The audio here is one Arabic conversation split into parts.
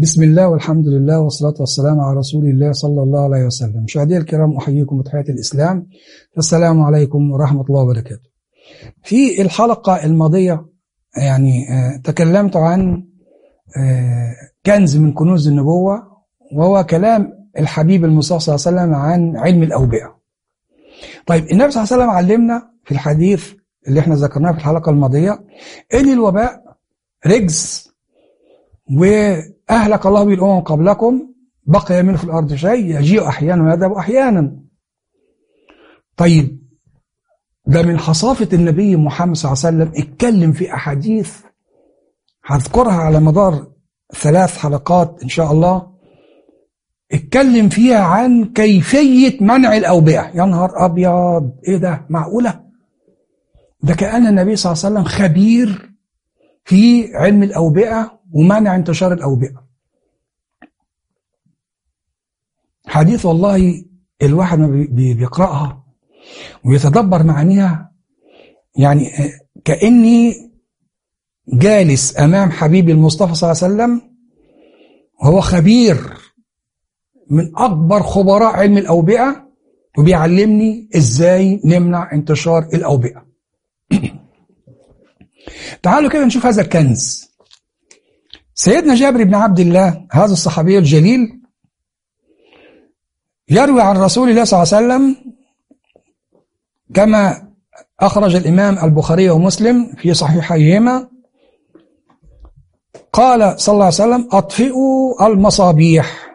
بسم الله والحمد لله والصلاة والسلام على رسول الله صلى الله عليه وسلم. مشاهدينا الكرام، أحييكم بتحية الإسلام. السلام عليكم ورحمة الله وبركاته. في الحلقة الماضية تكلمت عن كنز من كنوز النبوة، وهو كلام الحبيب المصطفى صلى الله عليه وسلم عن علم الأوبئة. طيب، النبي صلى الله عليه وسلم علمنا في الحديث اللي احنا ذكرناه في الحلقة الماضية إن الوباء رجز، وأهلك الله بالأمم قبلكم، بقي منه في الأرض شيء يجيء أحيانا ويذهب أحيانا. طيب، ده من حصافة النبي محمد صلى الله عليه وسلم. اتكلم في أحاديث هذكرها على مدار 3 حلقات إن شاء الله، اتكلم فيها عن كيفية منع الأوبئة. يا نهار أبيض، إيه ده؟ معقولة؟ ده كأن النبي صلى الله عليه وسلم خبير في علم الأوبئة ومنع انتشار الأوبئة. حديث والله الواحد ما بيقرأها ويتدبر معانيها، كأني جالس أمام حبيبي المصطفى صلى الله عليه وسلم، وهو خبير من أكبر خبراء علم الأوبئة، وبيعلمني إزاي نمنع انتشار الأوبئة. تعالوا كده نشوف هذا الكنز. سيدنا جابر بن عبد الله، هذا الصحابي الجليل، يروي عن رسول الله صلى الله عليه وسلم كما أخرج الإمام البخاري ومسلم في صحيحيهما، قال صلى الله عليه وسلم: أطفئوا المصابيح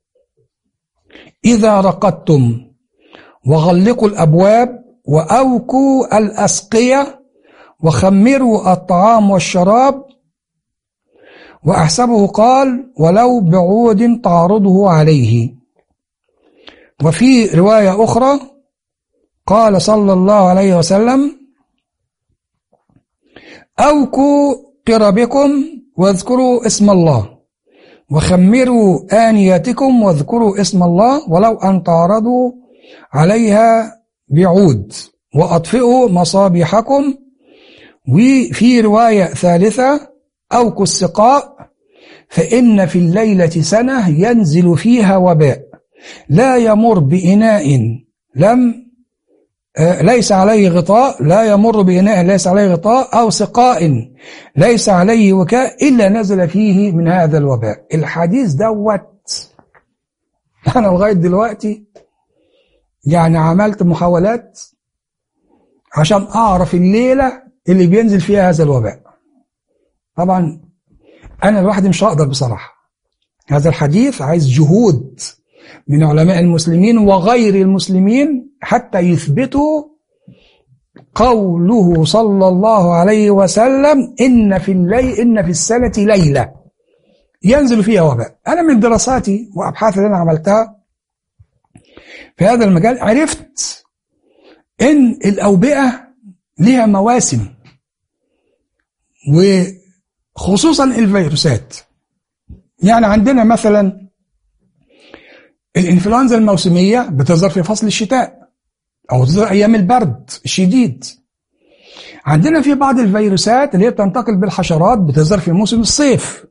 إذا رقدتم، وغلقوا الأبواب، وأوكوا الأسقية، وخمروا الطعام والشراب. وأحسبه قال: ولو بعود تعرضه عليه. وفي رواية أخرى قال صلى الله عليه وسلم: أوكوا قربكم واذكروا اسم الله، وخمروا آنياتكم واذكروا اسم الله، ولو أن تعرضوا عليها بعود، وأطفئوا مصابيحكم. وفي رواية ثالثة: أوكوا السقاء، فإن في الليلة سنة ينزل فيها وباء، لا يمر بإناء ليس عليه غطاء، لا يمر بإناء ليس عليه غطاء، أو سقاء ليس عليه وكاء، إلا نزل فيه من هذا الوباء. الحديث دوت أنا لغاية دلوقتي عملت محاولات عشان أعرف الليلة اللي بينزل فيها هذا الوباء. طبعا أنا لوحدي مش هقدر بصراحة. هذا الحديث عايز جهود من علماء المسلمين وغير المسلمين حتى يثبتوا قوله صلى الله عليه وسلم: إن في السنة ليلة ينزل فيها وباء. أنا من دراساتي وأبحاث اللي أنا عملتها في هذا المجال عرفت إن الأوبئة لها مواسم، وخصوصا الفيروسات. عندنا مثلا الإنفلونزا الموسمية بتظهر في فصل الشتاء، أو تظهر أيام البرد الشديد. عندنا في بعض الفيروسات اللي هي بتنتقل بالحشرات بتظهر في موسم الصيف.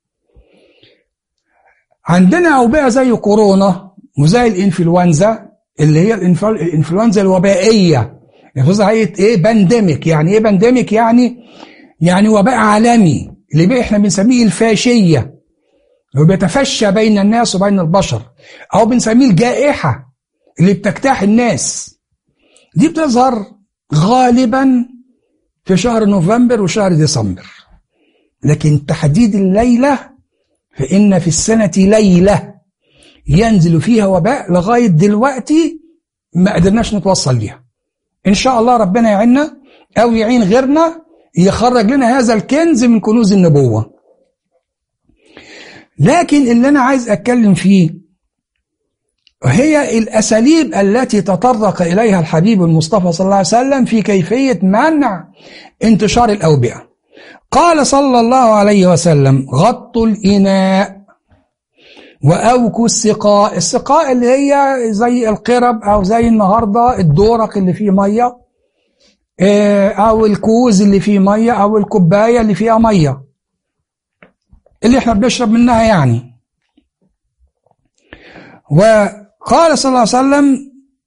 عندنا أوبئة زي كورونا وزي الإنفلونزا اللي هي الإنفلونزا الوبائية، بتظهر إيه؟ بانديميك. إيه بانديميك؟ يعني وباء عالمي، اللي احنا بنسميه الفاشية، اللي بيتفشى بين الناس وبين البشر، أو بنسميه الجائحة اللي بتجتاح الناس. دي بتظهر غالبا في شهر نوفمبر وشهر ديسمبر. لكن تحديد الليلة، فإن في السنة ليلة ينزل فيها وباء، لغاية دلوقتي ما قدرناش نتوصل ليها. إن شاء الله ربنا يعيننا أو يعين غيرنا يخرج لنا هذا الكنز من كنوز النبوة. لكن اللي أنا عايز أتكلم فيه هي الأساليب التي تطرق إليها الحبيب المصطفى صلى الله عليه وسلم في كيفية منع انتشار الأوبئة. قال صلى الله عليه وسلم: غطوا الإناء وأوكوا السقاء. السقاء اللي هي زي القرب، أو زي النهاردة الدورق اللي فيه مية، أو الكوز اللي فيه مية، أو الكوباية اللي فيها مية. اللي احنا بنشرب منها يعني. وقال صلى الله عليه وسلم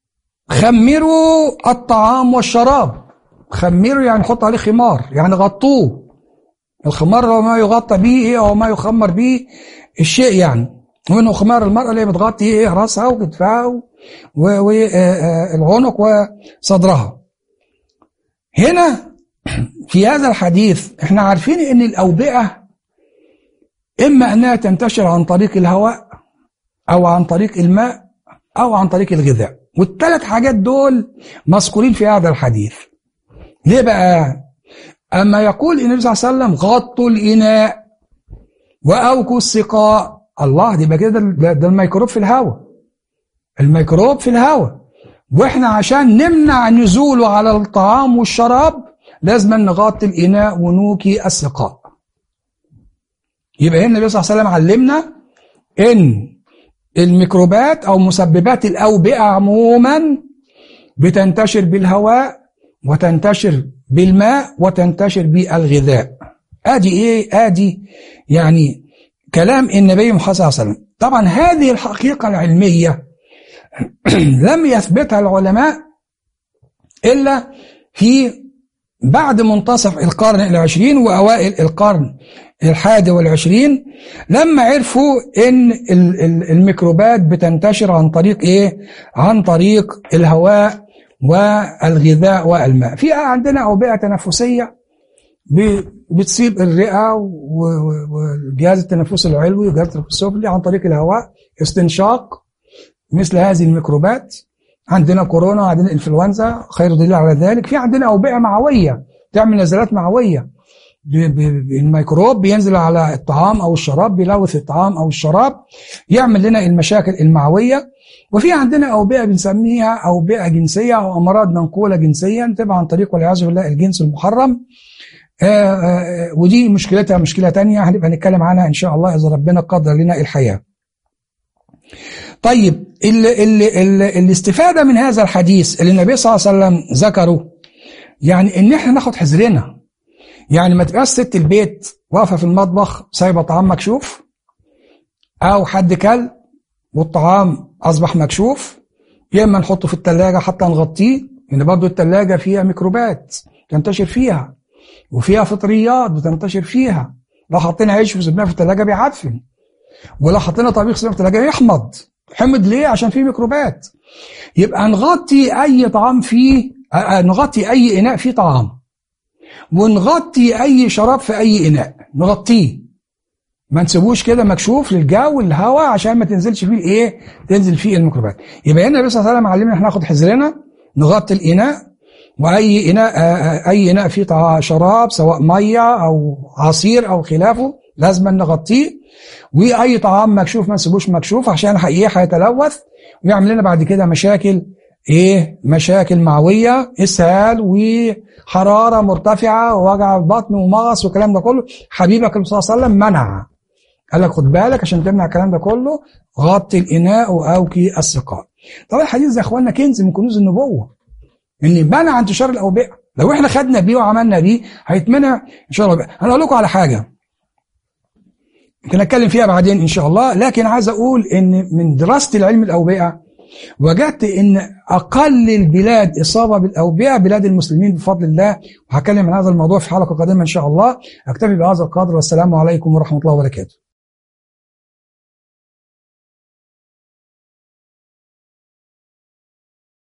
خمروا الطعام والشراب. خمروا يعني حط عليه خمار، يعني غطوه. الخمار هو ما يغطى به او ما يخمر به الشيء يعني، وانه خمار المرأة اللي بتغطي راسها وكتفها والعنق وصدرها. هنا في هذا الحديث احنا عارفين ان الأوبئة اما انها تنتشر عن طريق الهواء او عن طريق الماء او عن طريق الغذاء، والثلاث حاجات دول مذكورين في هذا الحديث. ليه بقى؟ اما يقول النبي صلى الله عليه وسلم غطوا الاناء واوكوا السقاء، الله دي بقى كده ده الميكروب في الهواء. الميكروب في الهواء، واحنا عشان نمنع نزوله على الطعام والشراب لازم نغطي الاناء ونوكي السقاء. يبقى هنا النبي صلى الله عليه وسلم علمنا ان الميكروبات او مسببات الاوبئه عموما بتنتشر بالهواء وتنتشر بالماء وتنتشر بالغذاء. ادي ايه؟ ادي يعني كلام النبي محمد صلى الله عليه وسلم. طبعا هذه الحقيقه العلميه لم يثبتها العلماء الا في بعد منتصف القرن العشرين واوائل القرن ال21، لما عرفوا ان الميكروبات بتنتشر عن طريق ايه؟ عن طريق الهواء والغذاء والماء. في عندنا أوبئة تنفسية بتصيب الرئة والجهاز التنفسي العلوي والجهاز التنفسي السفلي عن طريق الهواء، استنشاق مثل هذه الميكروبات. عندنا كورونا، عندنا انفلونزا، خير دليل على ذلك. في عندنا أوبئة معوية تعمل نزلات معوية، الميكروب بينزل على الطعام أو الشراب، بيلوث الطعام أو الشراب، يعمل لنا المشاكل المعوية. وفي عندنا أوبئة بنسميها أوبئة جنسية أو أمراض منقولة جنسيا، تبقى عن طريق والعياذ بالله الجنس المحرم. ودي مشكلتها مشكلة تانية هنبقى نتكلم عنها إن شاء الله إذا ربنا قدر لنا الحياة. طيب الاستفادة من هذا الحديث اللي النبي صلى الله عليه وسلم ذكره، يعني إن إحنا ناخد حذرنا. يعني ما تبقاش ست البيت واقفة في المطبخ سايبة طعام مكشوف، أو حد كل والطعام أصبح مكشوف، يا إما نحطه في التلاجة حتى نغطيه، لأن برضه التلاجة فيها ميكروبات تنتشر فيها، وفيها فطريات بتنتشر فيها. لو حطينا عيش وسبناه في التلاجة بيعفن، ولو حطينا طبيخ سبناه في التلاجة يحمض. حمض ليه؟ عشان فيه ميكروبات. يبقى نغطي أي طعام فيه، نغطي أي إناء فيه طعام، ونغطي أي شراب في أي إناء نغطيه، ما نسيبوش كده مكشوف للجو والهواء عشان ما تنزلش فيه الايه؟ تنزل فيه الميكروبات. يبقى هنا النبي صلى الله عليه وسلم علمنا احنا ناخد حذرنا، نغطي الاناء، واي اناء اي اناء فيه شراب سواء ميه او عصير او خلافه لازم نغطيه، واي طعام مكشوف ما نسيبوش مكشوف عشان هيتلوث ويعمل لنا بعد كده مشاكل مشاكل معويه، اسهال وحراره مرتفعه ووجع البطن ومغص والكلام ده كله. حبيبك صلى الله عليه وسلم منع، قال لك خد بالك عشان تمنع الكلام ده كله غطي الاناء واوكي السقاء. طبعا الحديث ده يا اخواننا كنز من كنوز النبوه، ان منع انتشار الاوبئه. لو احنا خدنا بيه وعملنا بيه هيتمنع ان شاء الله. انا اقول لكم على حاجه ممكن اتكلم فيها بعدين ان شاء الله، لكن عايز اقول ان من دراستي العلم الاوبئه وجدت ان اقل البلاد اصابه بالاوبئه بلاد المسلمين بفضل الله، وهتكلم عن هذا الموضوع في حلقه قادمه ان شاء الله. اكتفي بهذا القدر، والسلام عليكم ورحمه الله وبركاته.